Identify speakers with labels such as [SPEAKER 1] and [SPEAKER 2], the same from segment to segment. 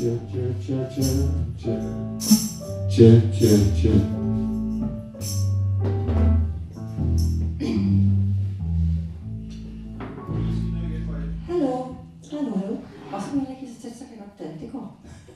[SPEAKER 1] Hallo. Og så må jeg ikke så tæt, så kan jeg godt det går.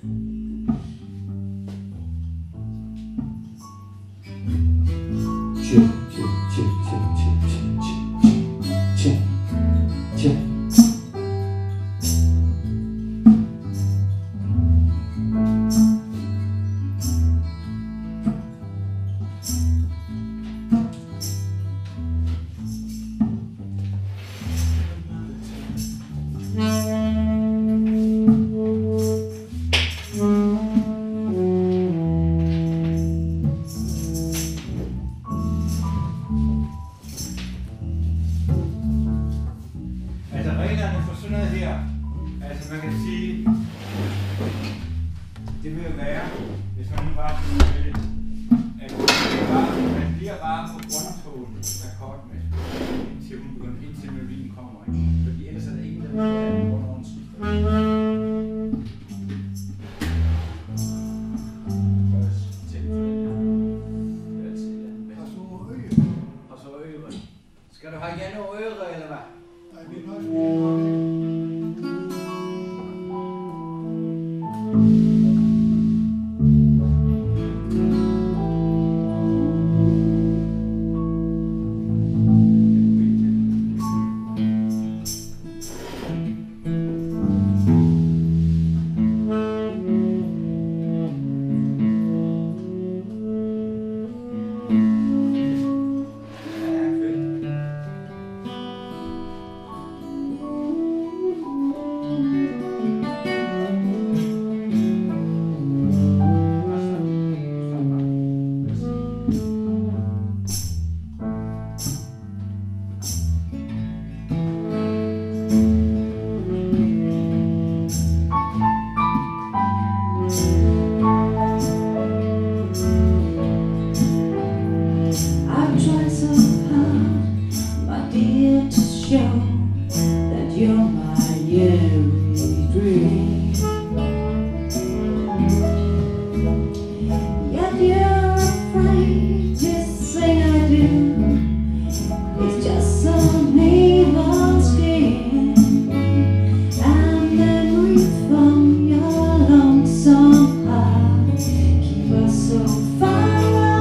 [SPEAKER 2] Reglerne for sådan noget her, altså man kan sige, det vil være, hvis man nu bare kunne vælge, at man bliver bare på grundtonen akkordmæssigt, indtil melodien kommer, ikke? Fordi ellers er der ingen, der vil have en grundovn skifter. Skal du have Jan og Øre, eller hvad?
[SPEAKER 3] Nej, vi er nok.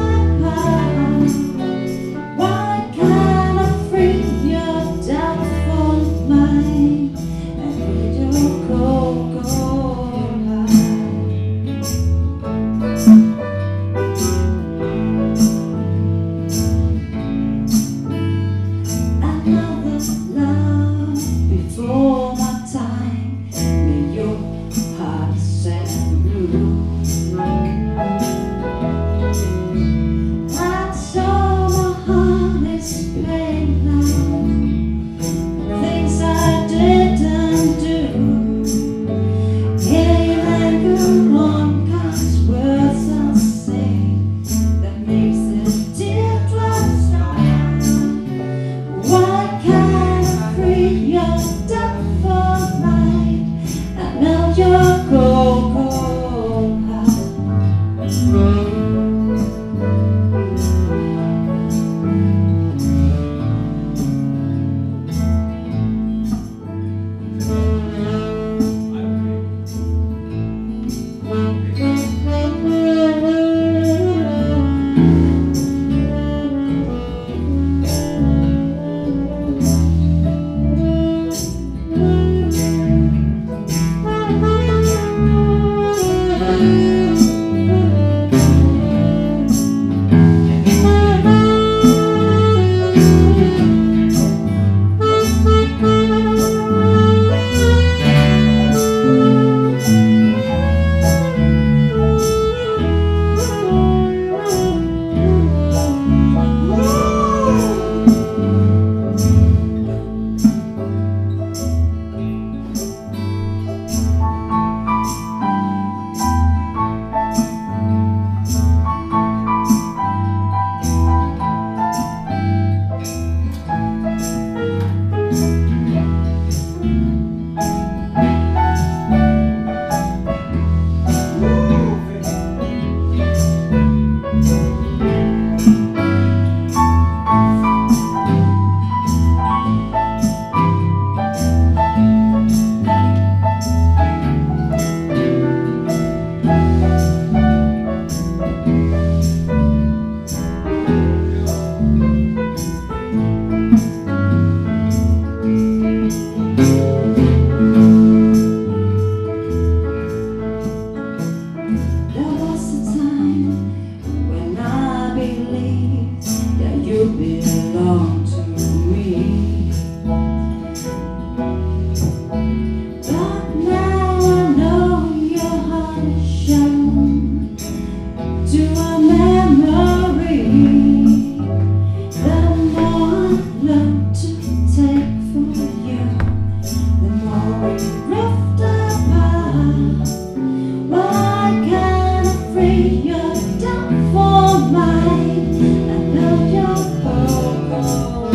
[SPEAKER 4] Down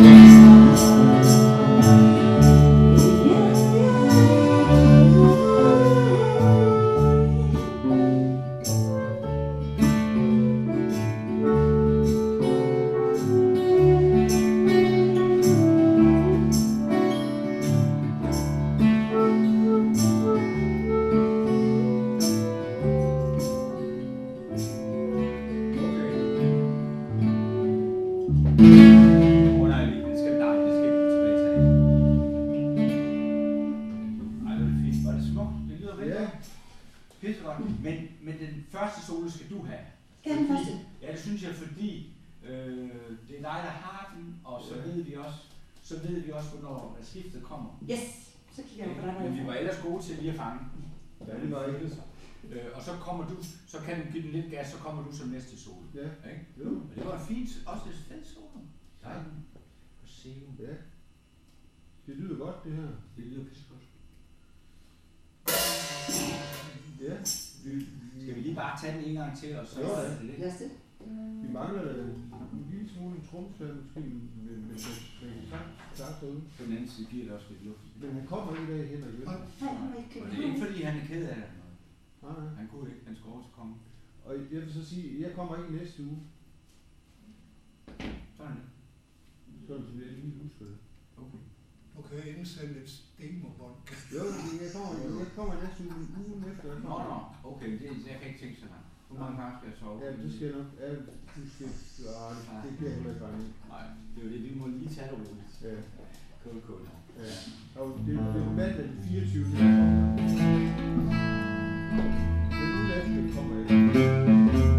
[SPEAKER 2] Men den første solo skal du have.
[SPEAKER 1] Skal den første?
[SPEAKER 2] Ja, det synes jeg, fordi det er dig, der har den, og så ved vi også, hvornår skiftet kommer.
[SPEAKER 1] Yes, så kigger jeg på dig.
[SPEAKER 2] Men vi var ellers gode til lige at fange.
[SPEAKER 3] Ja, det var ikke.
[SPEAKER 2] Og så kommer du, så kan du give den lidt gas, så kommer du som næste solo.
[SPEAKER 3] Ja.
[SPEAKER 2] Ikke?
[SPEAKER 3] Jo.
[SPEAKER 2] Men det var en fint, også et fedt solo. Ja.
[SPEAKER 3] Ja. Det lyder godt, det her.
[SPEAKER 2] Det lyder pissegodt.
[SPEAKER 3] Ja.
[SPEAKER 2] Skal vi lige bare tage den en gang til, og så
[SPEAKER 3] Jo,
[SPEAKER 2] er det lidt?
[SPEAKER 1] Lad os det.
[SPEAKER 3] Vi mangler en lille smule en tromslærer måske, men sagt derude.
[SPEAKER 2] På den anden side giver det også lidt luft.
[SPEAKER 3] Men han kommer ikke i dag, Henrik. Vel?
[SPEAKER 1] Nej, han var ikke
[SPEAKER 2] Og det er ikke fordi, han er ked af det.
[SPEAKER 3] Nej.
[SPEAKER 2] Han kunne ikke, han skulle også komme.
[SPEAKER 3] Og jeg vil så sige, jeg kommer ikke næste uge.
[SPEAKER 2] Sådan det.
[SPEAKER 3] Sådan så jeg lige husker det.
[SPEAKER 2] Okay.
[SPEAKER 4] Du kan indsende et demobånd.
[SPEAKER 3] Jo, jeg kommer næste uge efter.
[SPEAKER 2] Nå, okay, jeg kan ikke tænke så langt. Hvor mange gange skal jeg sove?
[SPEAKER 3] Ja, det skal jeg nok. Ja, det bliver heller ikke bare nu.
[SPEAKER 2] Nej, det er jo det, vi må lige tage det roligt.
[SPEAKER 3] Ja.
[SPEAKER 2] Kål.
[SPEAKER 3] Ja. Og det er mandag den 24. Men ugen efter kommer jeg ikke.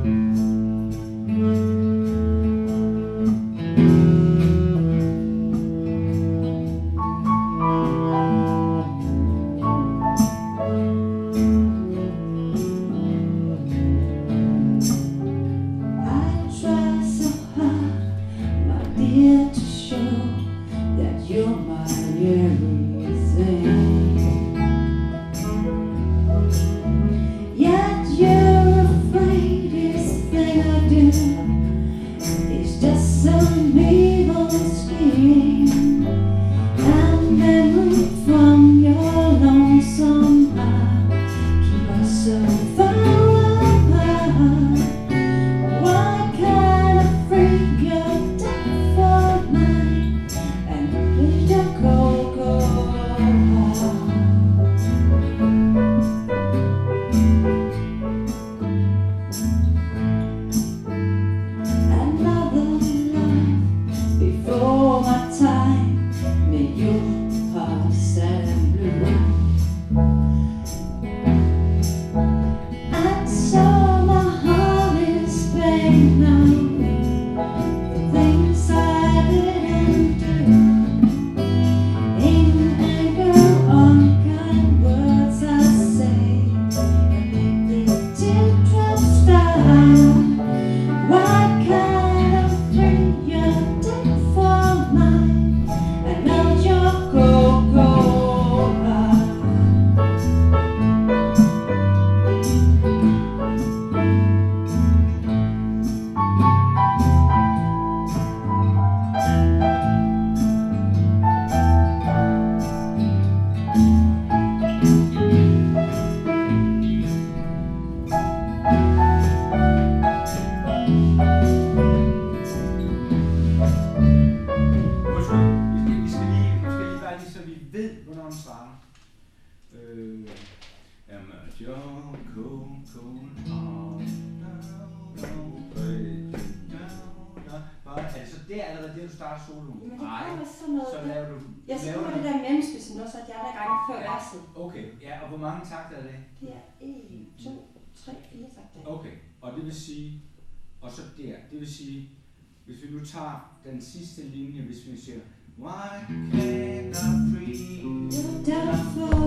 [SPEAKER 2] Okay, ja, og hvor mange takter er det?
[SPEAKER 1] Det er 1, 2, 3, 4 takter.
[SPEAKER 2] Okay, og det vil sige, og så der, det vil sige, hvis vi nu tager den sidste linje, hvis vi siger, why can't I free
[SPEAKER 1] your doubtful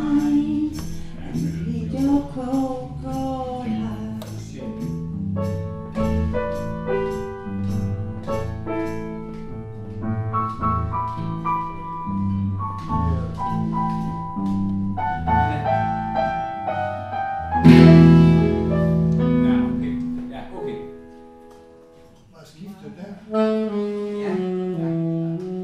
[SPEAKER 1] mind and lead your cold, cold heart?
[SPEAKER 4] Skiftet der.
[SPEAKER 2] Ja.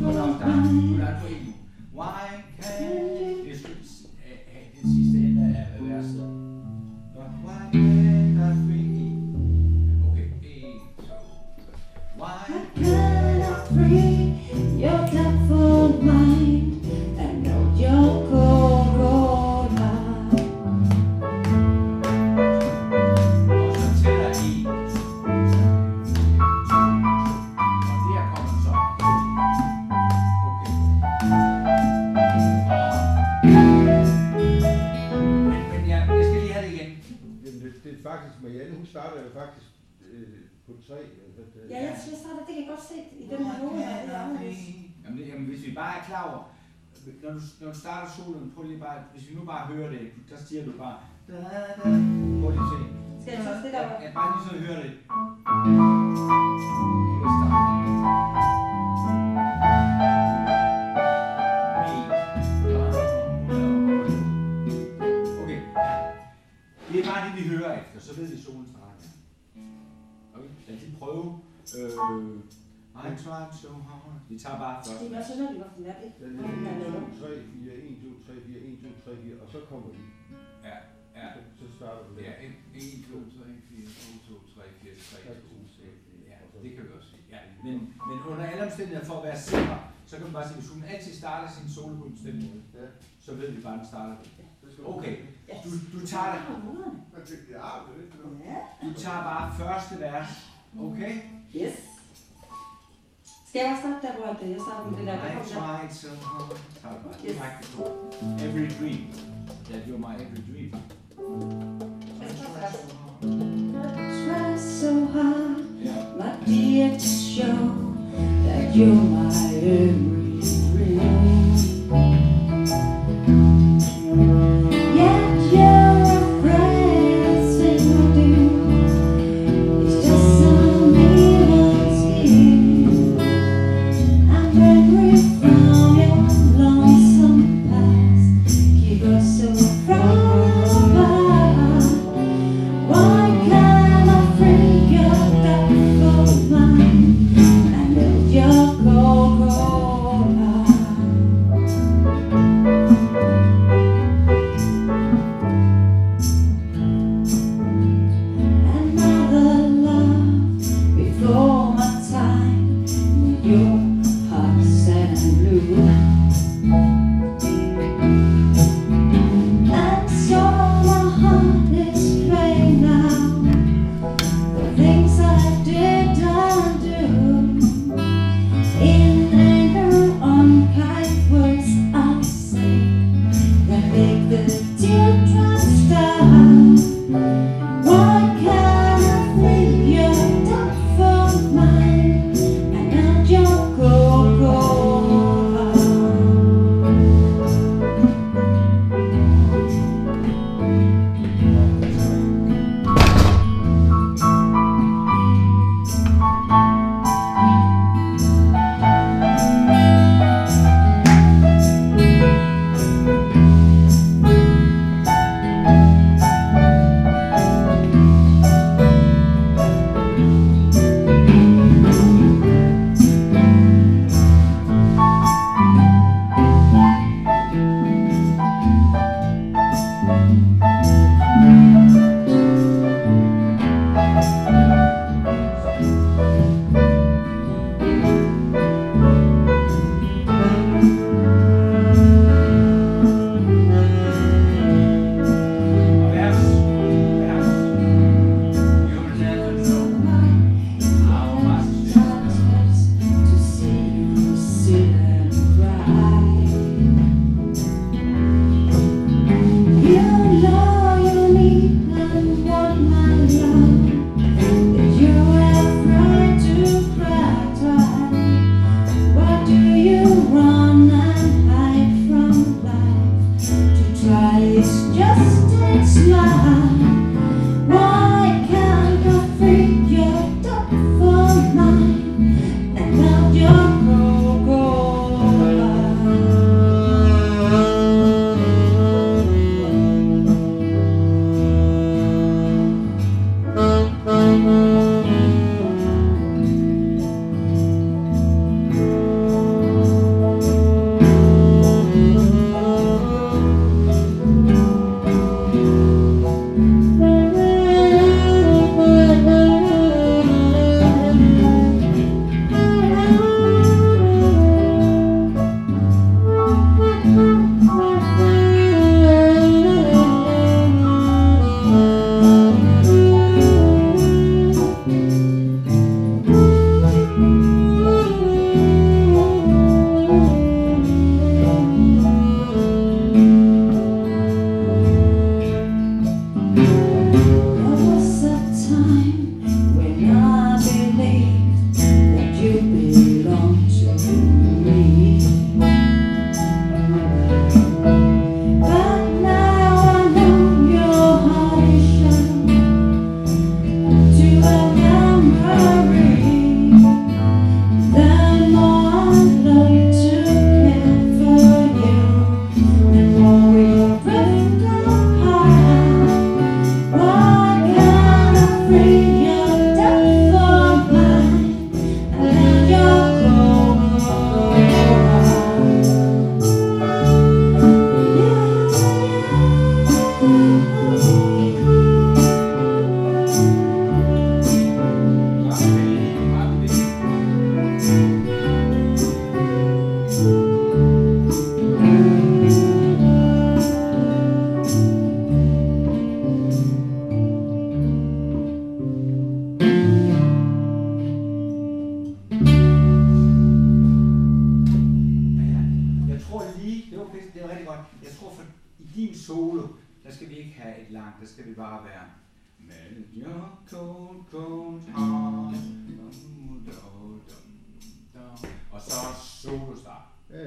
[SPEAKER 2] Why can't det er den sidste ende af verset. Why can't I free? Okay, 1, 2, 3. Why
[SPEAKER 1] can't I free your doubtful mind and know your cold heart?
[SPEAKER 2] Og så tæller 1. Og der kommer så. Men jeg skal lige have det igen.
[SPEAKER 3] Jamen, det er faktisk, Marianne, hun starter jo faktisk på 3.
[SPEAKER 1] Ja, jeg starter, det kan jeg godt se i den her note her. Det er anderledes.
[SPEAKER 2] Jamen, hvis vi bare er klar over, når du starter solen, prøv lige bare, hvis vi nu bare hører det, der siger du bare, prøv lige at se.
[SPEAKER 1] Skal jeg så stille op?
[SPEAKER 2] Ja, bare lige så høre det. Okay, det er bare det, vi hører efter, så ved vi solen starter. Okay, lad os lige prøve. I tried so hard. Vi tager bare først.
[SPEAKER 1] Det er så når vi var for det.
[SPEAKER 3] Den er 1, 2, 3, 4, 1, 2, 3, 4, 1, 2, 3, 4, og så kommer de.
[SPEAKER 2] Ja, ja.
[SPEAKER 3] Så starter vi.
[SPEAKER 2] Ja, 1, 2, 3, 4, 2, 3, 4, 3, 2, 6. Ja, det kan vi også sige. Ja, men under alle omstændigheder, for at være sikker, så kan man bare sige, hvis hun altid starter sin solo på en bestemt måde, så ved vi bare, at den starter. Okay, du tager det. Du tager bare første vers. Okay?
[SPEAKER 1] Yes. Skal jeg bare starte der, hvor jeg starter med det der?
[SPEAKER 2] I tried so hard. Tager det bare direkte på. Every dream. That you're my every dream. I
[SPEAKER 1] Try so hard, my dear, to show that you're my every dream. Yet you're afraid everything I do is just some evil scheme. And every frown your lonesome past keep us so far apart. Why can't I free your doubtful mind and melt your cold, cold heart? Another love before my time, with your heart sad and blue.
[SPEAKER 2] din solo, der skal vi ikke have et langt, der skal vi bare være med your cold, cold heart. Og så solo start.
[SPEAKER 3] Ja.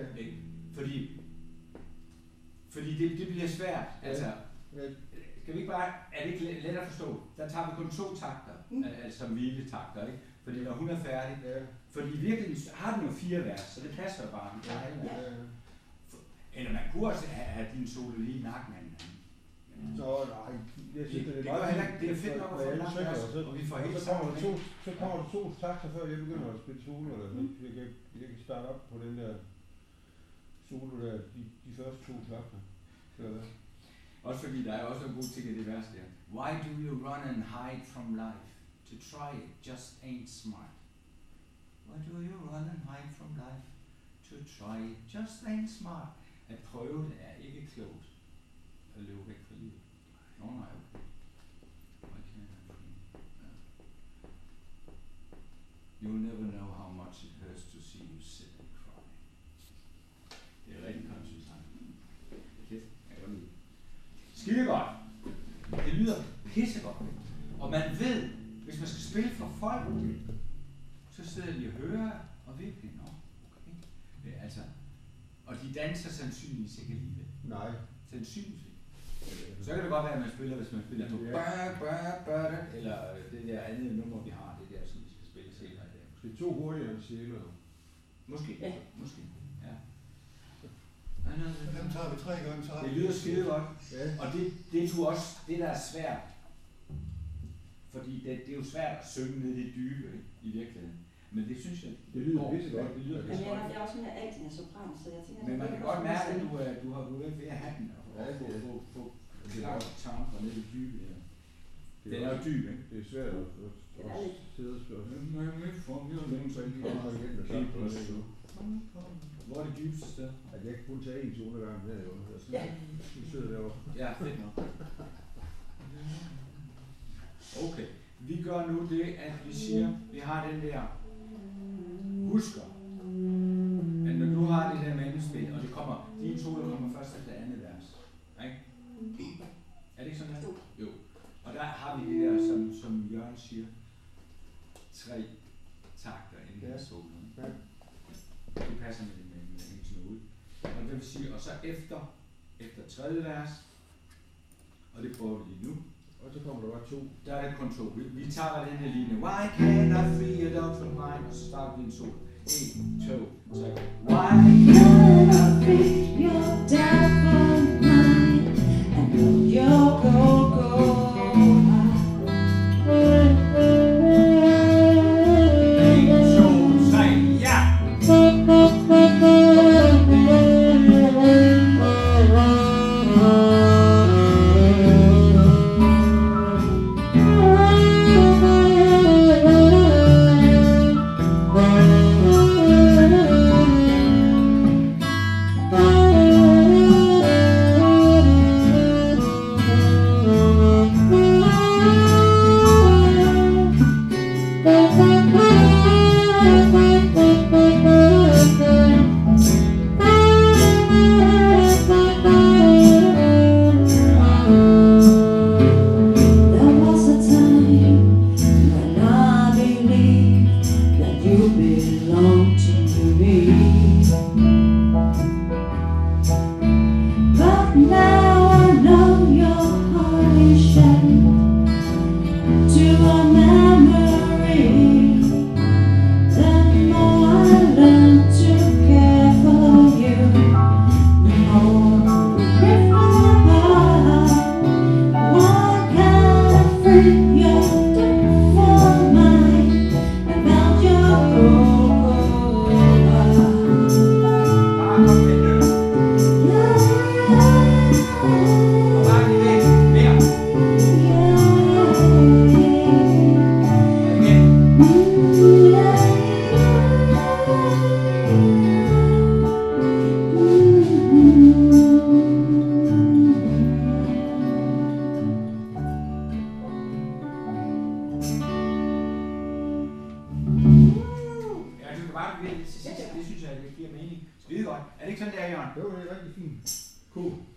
[SPEAKER 2] Fordi det bliver svært. Altså, skal vi ikke bare, er det ikke let at forstå? Der tager vi kun 2 takter, altså hviletakter, ikke? Fordi når hun er færdig, fordi virkelig har den jo 4 vers, så det passer jo bare. Eller man kunne også have din solo lige i nakken af hinanden.
[SPEAKER 3] Nå, nej, jeg synes,
[SPEAKER 2] det er heller ikke, det er fedt nok at få en lang vers, og vi får helt sammen.
[SPEAKER 3] Så kommer der 2 takter før jeg begynder at spille solo, eller jeg kan starte op på den der solo der, de første 2 takter.
[SPEAKER 2] Også fordi der er også en god ting i det vers der. Why do you run and hide from life? To try it just ain't smart. Why do you run and hide from life? To try it just ain't smart. At prøve det er ikke klogt. At løbe væk fra livet. Nå nej, okay. You'll never know how much it hurts to see you sit and cry. Det er rigtig konsultant. Det er godt lide. Skide godt. Det lyder pissegodt. Og man ved, hvis man skal spille for folk, så sidder de og hører og virkelig, nå, okay. Altså, og de danser sandsynligvis ikke alligevel.
[SPEAKER 3] Nej.
[SPEAKER 2] Sandsynligvis. Så kan det godt være, at man spiller, hvis man spiller på eller det der andet nummer, vi har, det der, som vi skal spille senere i dag.
[SPEAKER 3] Måske 2 hurtigere end sjæler.
[SPEAKER 2] Måske, ja. Måske, ja.
[SPEAKER 4] Dem tager vi 3 gange, så
[SPEAKER 2] det lyder skide godt. Ja. Og det er også det, der er svært. Fordi det er jo svært at synge ned i det dybe, ikke? I virkeligheden. Men det synes jeg,
[SPEAKER 3] det lyder pissegodt.
[SPEAKER 1] Men jeg er også mere alt end sopran, så jeg tænker...
[SPEAKER 2] Men man kan godt mærke, at du har været ved at have den, og få klart tanker ned i det dybe. Ja. Den er jo dyb, ikke?
[SPEAKER 3] Det er svært at sidde og spørge.
[SPEAKER 2] Hvor er det dybeste sted?
[SPEAKER 3] At jeg kan kun tage 1 tone ad gangen her, jo. Du sidder derovre.
[SPEAKER 2] Ja, fedt nok. Okay, vi gør nu det, at vi siger, vi har den der, husker, at når du har det der mellemspil, og det kommer, dine solo kommer først efter andet vers, ikke? Er det ikke sådan her? Jo. Og der har vi det der, som Jørgen siger, 3 takter inden i solo. Det passer med hendes noget. Og det vil sige, og så efter 3. vers, og det prøver vi lige nu.
[SPEAKER 3] Og så kommer der bare 2.
[SPEAKER 2] Der er det kun 2. Vi tager bare den her linje. Why can't I free your doubtful mind? Og så starter vi en solo. 1, 2, 3. Why can't I free your doubtful mind? And your cold, cold heart. 1, 2, 3, ja!